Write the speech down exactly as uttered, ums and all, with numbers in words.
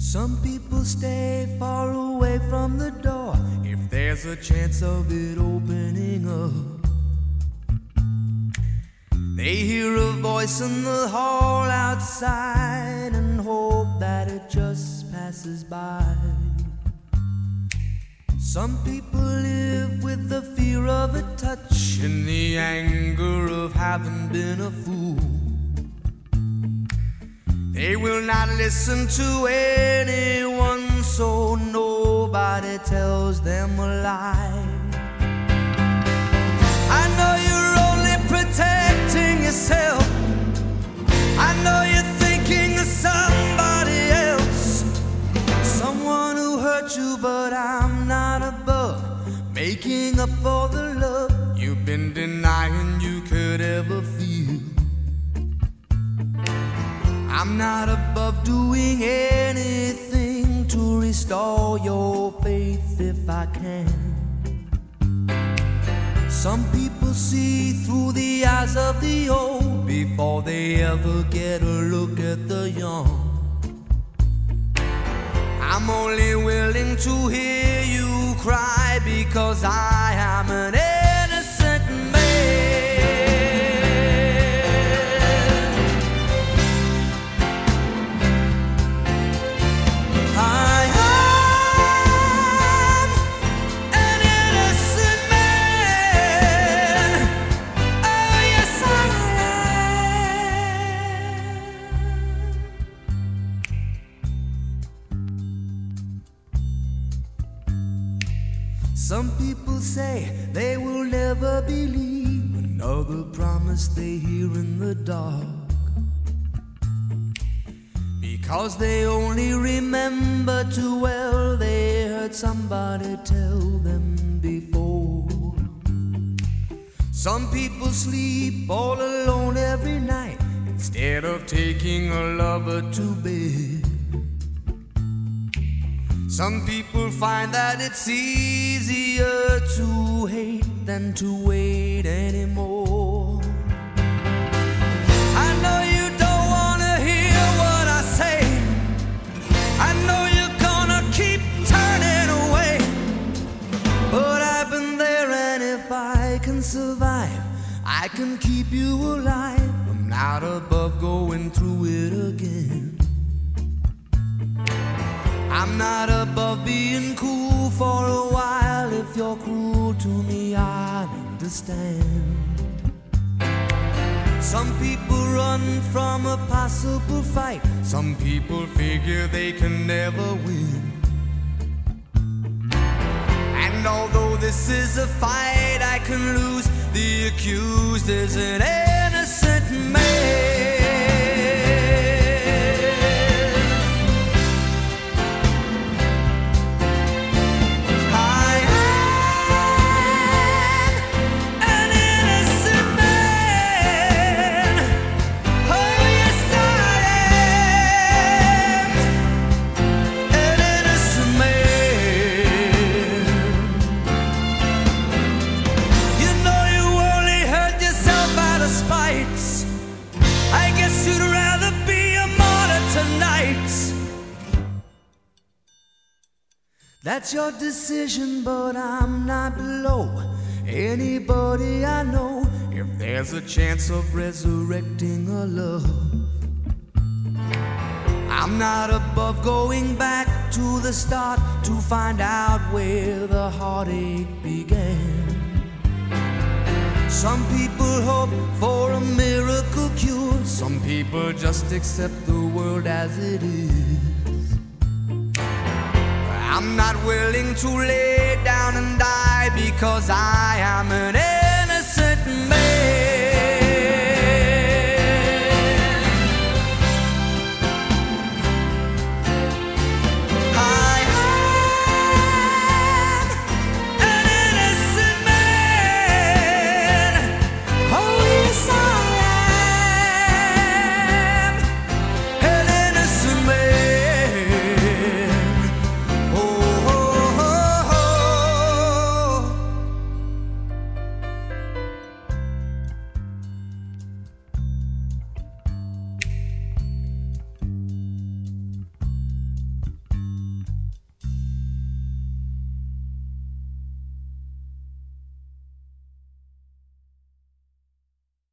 Some people stay far away from the door if there's a chance of it opening up. They hear a voice in the hall outside and hope that it just passes by. Some people live with the fear of a touch and the anger of having been a fool. They will not listen to anyone, so nobody tells them a lie. I know you're only protecting yourself. I know you're thinking of somebody else, someone who hurt you, but I'm not above making up for the love you've been denying you could ever feel. I'm not above doing anything to restore your faith if I can. Some people see through the eyes of the old before they ever get a look at the young. I'm only willing to hear you cry because I am an innocent man. I am an innocent man. Oh, yes, I am. Some people say they will never believe another promise they hear in the dark, because they only remember too well they heard somebody tell them before. Some people sleep all alone every night instead of taking a lover to bed. Some people find that it's easier to hate than to wait anymore. I know you don't want to hear what I say. I know you're gonna keep turning away, but I've been there, and if I can survive, I can keep you alive. I'm not above going through it again. I'm not above being cool for a while. If you're cruel to me, I understand. Some people run from a possible fight. Some people figure they can never win. And although this is a fight I can lose, the accused is an innocent man. That's your decision, but I'm not below anybody I know if there's a chance of resurrecting a love. I'm not above going back to the start to find out where the heartache began. Some people hope for a miracle cure. Some people just accept the world as it is. I'm not willing to lay down and die because I am an